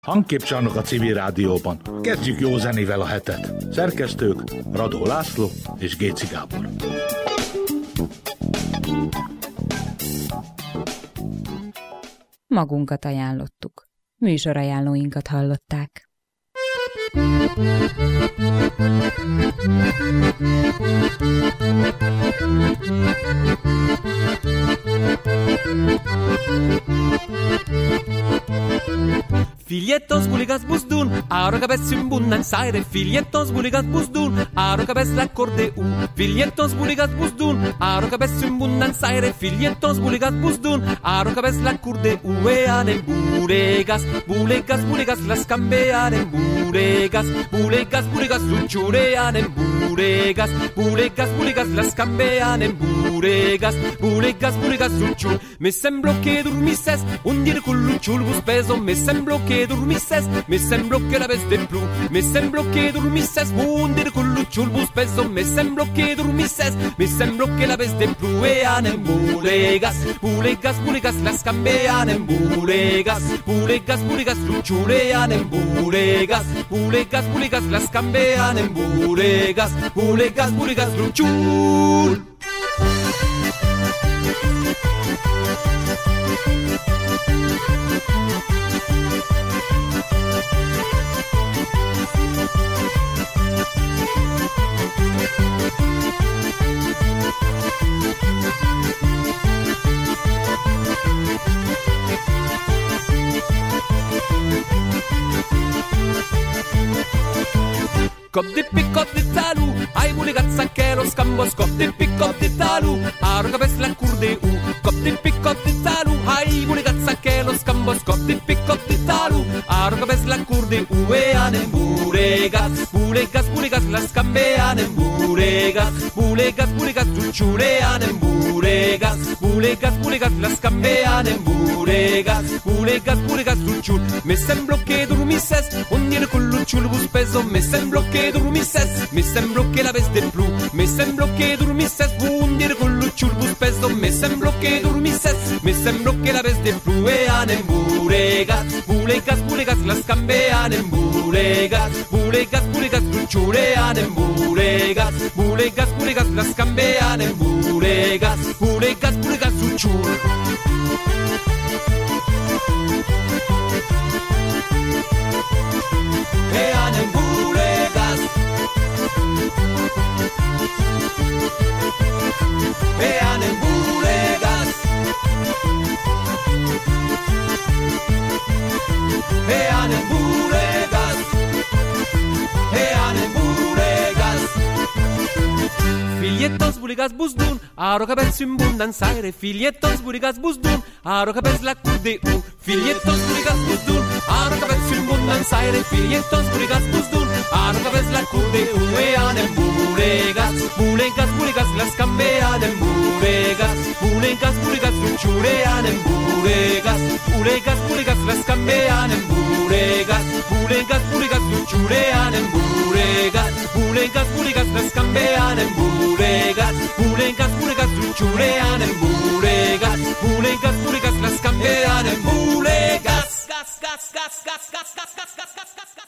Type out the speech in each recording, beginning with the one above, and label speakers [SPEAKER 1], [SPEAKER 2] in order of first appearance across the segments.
[SPEAKER 1] Hangképcsarnok a Civil Rádióban. Kezdjük jó zenével a hetet. Szerkesztők Radó László és Géci Gábor.
[SPEAKER 2] Magunkat ajánlottuk. Műsorajánlóinkat hallották.
[SPEAKER 3] Filietos buligas busdun, ahora cabeza un bundan saire. Filietos buligas busdun, ahora cabeza la cordeu. Filietos buligas busdun, ahora cabeza un bundan saire. Filietos buligas busdun, ahora cabeza la cordeu. Eanen buregas, bulegas, bulegas, las cambian en buregas. Bulegas, bulegas, luchurean en buregas. Bulegas, bulegas, las cambian en buregas. Bulegas, bulegas, luchur. Me semblo que dormises, un dir con luchur bus peso. Me semblo que dormises, me semblo que la vez de plu. Me semblo que dormises, un dir con luchur bus peso. Me semblo que dormises, me semblo que la vez de plu. Ean en bulegas, bulegas, bulegas, las cambian en bulegas. Bulegas, bulegas, luchurean en bulegas. Bulegas, bulegas, las cambian en bulegas. Bulegas, bulegas, luchur. Cop de talu, ai bulegazza che lo scambo. Cop de talu, arroga ves la curdeu. Cop de talu, ai bulegazza che lo scambo. Cop de talu, arroga ves la curdeu. Ean en buregas, bulegas, bulegas, las cambian en buregas. Bulegas, bulegas, chuchurean en buregas. Bulegas, bulegas, las cambian en buregas. Bulegas, bulegas, luchul. Me semblo que dormises, un día con luchul bus peso. Me semblo que dormises, me semblo que la vez de plu. Me semblo que dormises, un día con luchul bus peso. Me semblo que dormises, me semblo que la vez de plu. Ean en buregas, bulegas, bulegas, las cambian en buregas. Bulegas, bulegas, luchurean en buregas. Bulegas, bulegas, las cambian en buregas. Bulegas, bulegas, luchur. Ean en buregas, ean en buregas, ean en buregas, ean en buregas. Filietos buligas busdun, ahora ves un bundan saire. Filietos buligas busdun, ahora ves la curdeu. Filietos buligas busdun, ahora ves un bundan saire. Filietos buligas busdun, ahora ves la curdeu. Ean en buregas, bulegas, bulegas, las cambian en buregas. Bulegas, bulegas, luchurean en buregas. Bulegas, bulegas, las cambian en buregas. Bulegas, bulegas, luchurean en buregas. Bulegas, bulegas, las cambian en buregas. Bulegas, bulegas, luchurean en buregas. Bulegas, bulegas, las cambian en buregas. Gas, gas, gas, gas, gas, gas, gas, gas, gas, gas, gas, gas.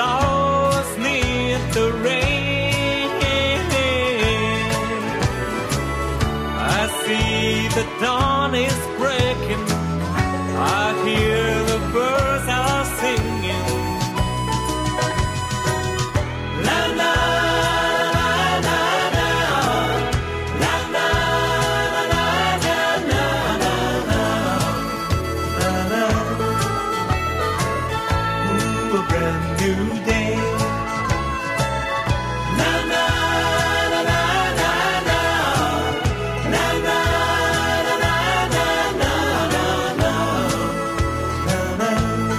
[SPEAKER 3] lost neath the rain. I see the dawn is breaking, I hear the birds are singing. La la la la la, la la la la la la la la. Ooh, a brand new day. La la la la la la, la la la la la la la la.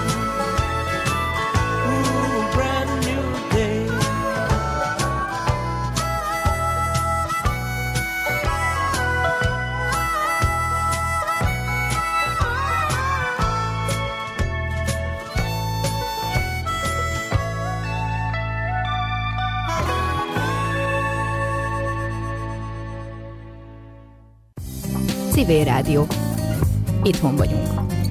[SPEAKER 3] Ooh, a brand new day.
[SPEAKER 2] Civil Rádió. Itthon vagyunk.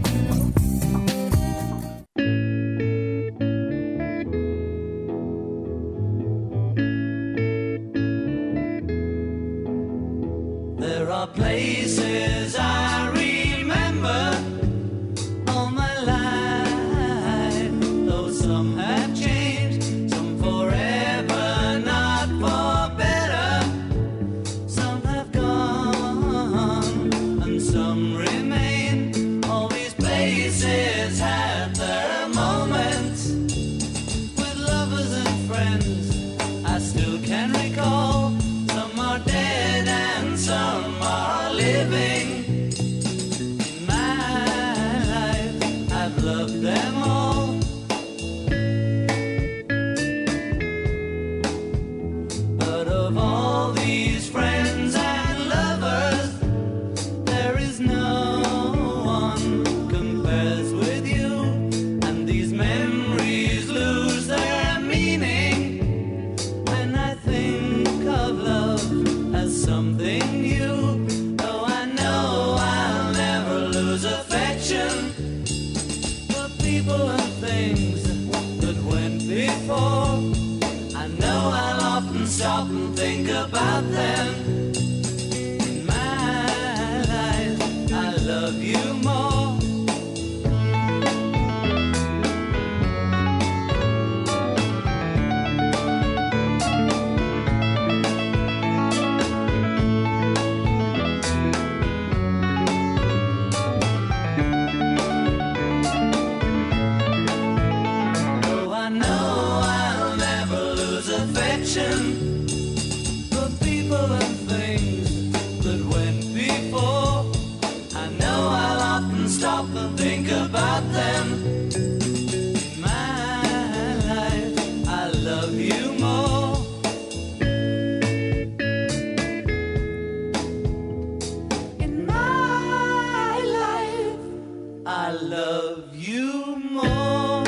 [SPEAKER 4] There are places I remember all my life, though some have changed, some forever, not for better. Some have gone and some remain. All these places have their moments with lovers and friends. I still can recall. Some are dead and some are living. In my life, I've loved them all. But of all these friends and lovers, there is no one compares with you. And these memories lose their meaning when I think of love as something new. Though I know I'll never lose affection for people and things that went before. I know I'll often stop and think about them. In my life, I love you more. Though I know I'll never lose affection for people and things that went before. I know I'll often stop and think about them. In my life, I love you more. In my life, I love you more.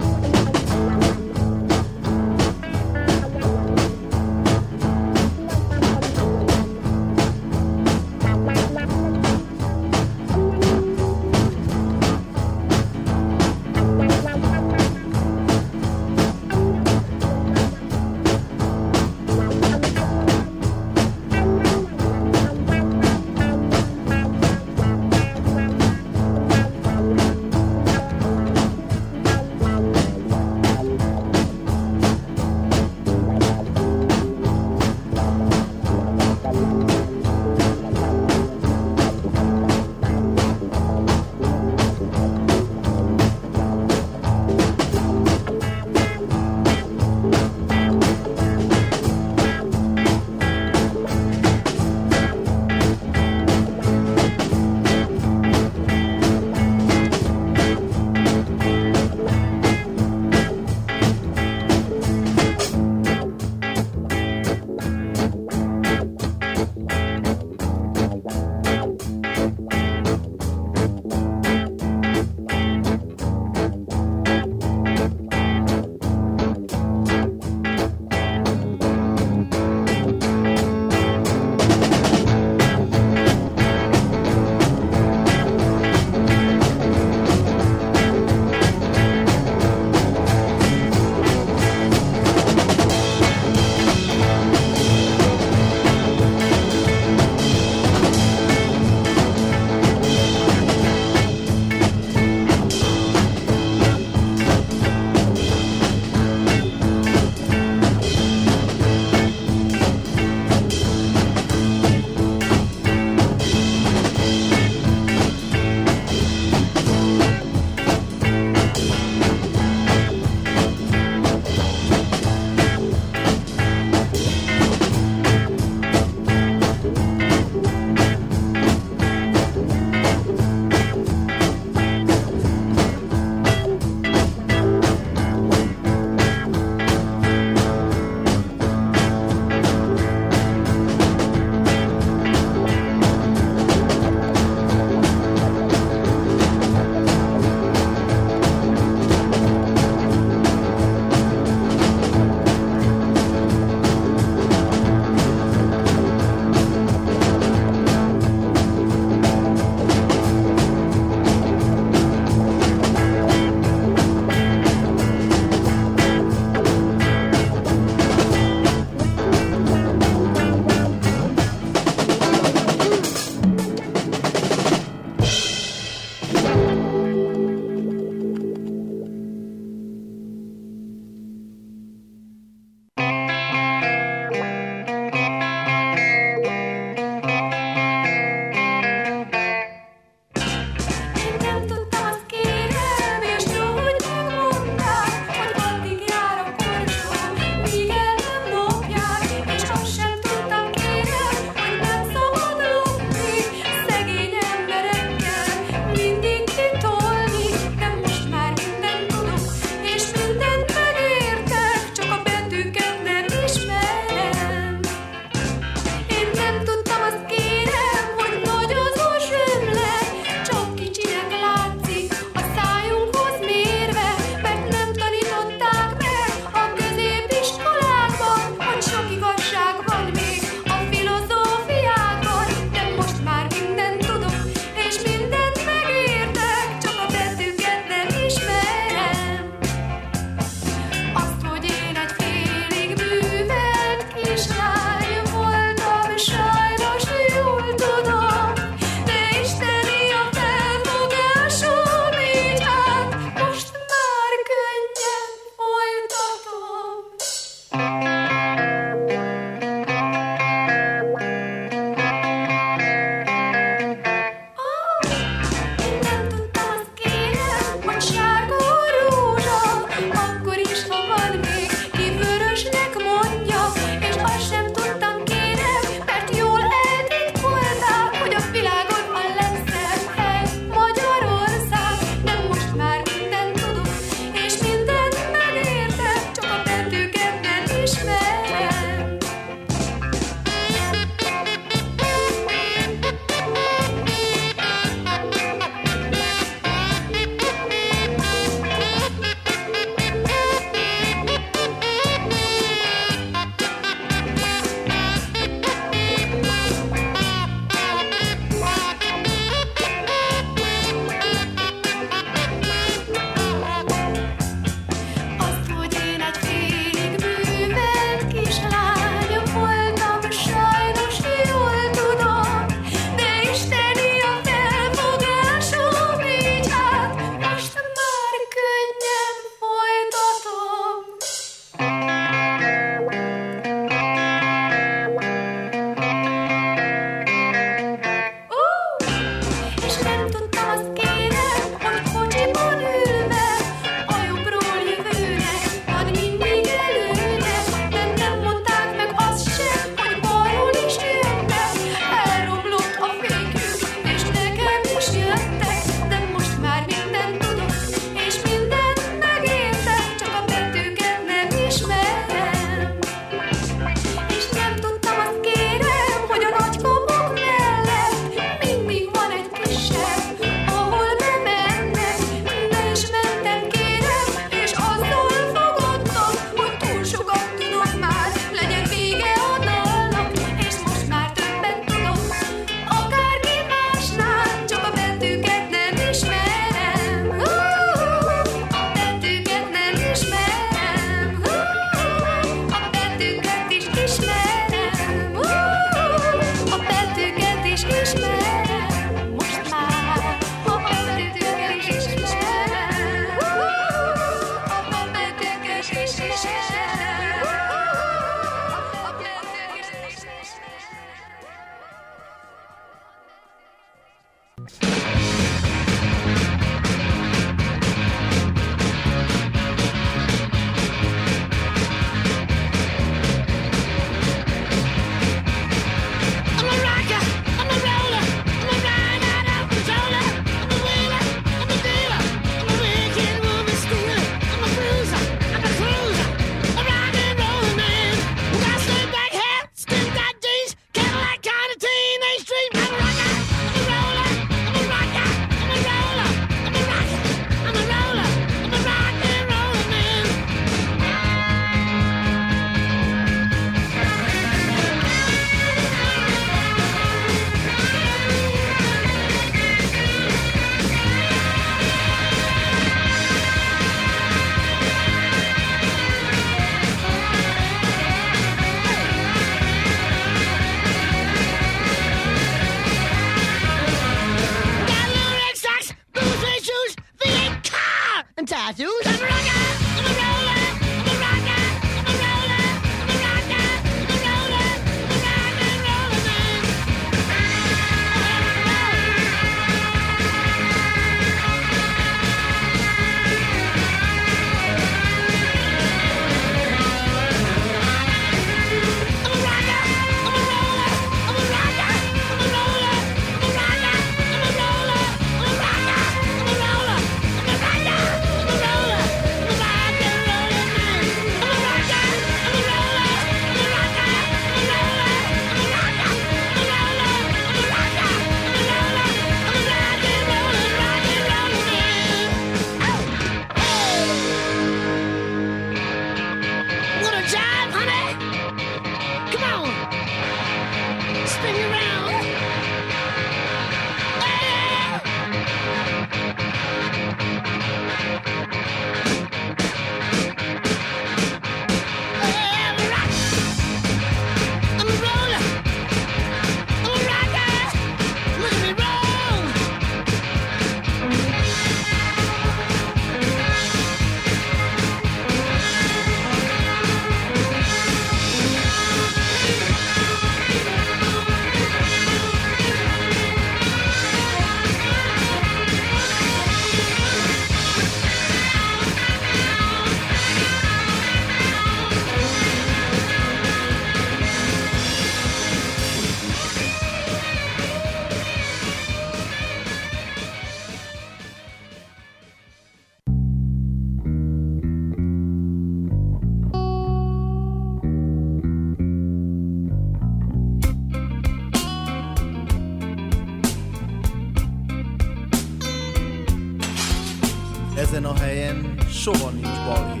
[SPEAKER 5] Ezen a helyen soha nincs balhé.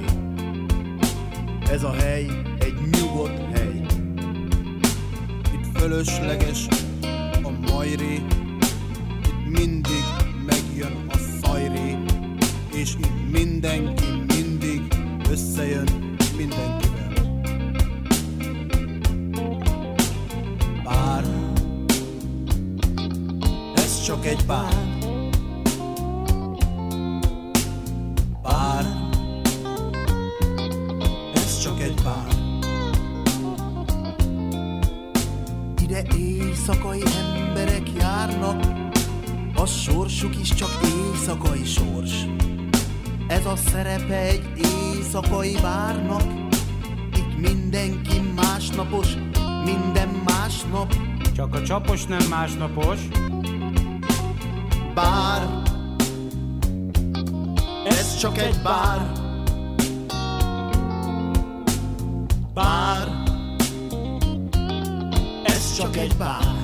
[SPEAKER 5] Ez a hely egy nyugodt hely. Itt fölösleges a majré, itt mindig megjön a szajré, és itt mindenki mindig összejön mindenkivel. Bár ez csak egy bár. Ide éjszakai emberek járnak, a sorsuk is csak éjszakai sors. Ez a szerepe egy éjszakai bárnak. Itt mindenki másnapos, minden másnap.
[SPEAKER 6] Csak a csapos nem másnapos.
[SPEAKER 5] Bár ez csak egy bár. Bár ez csak egy bár.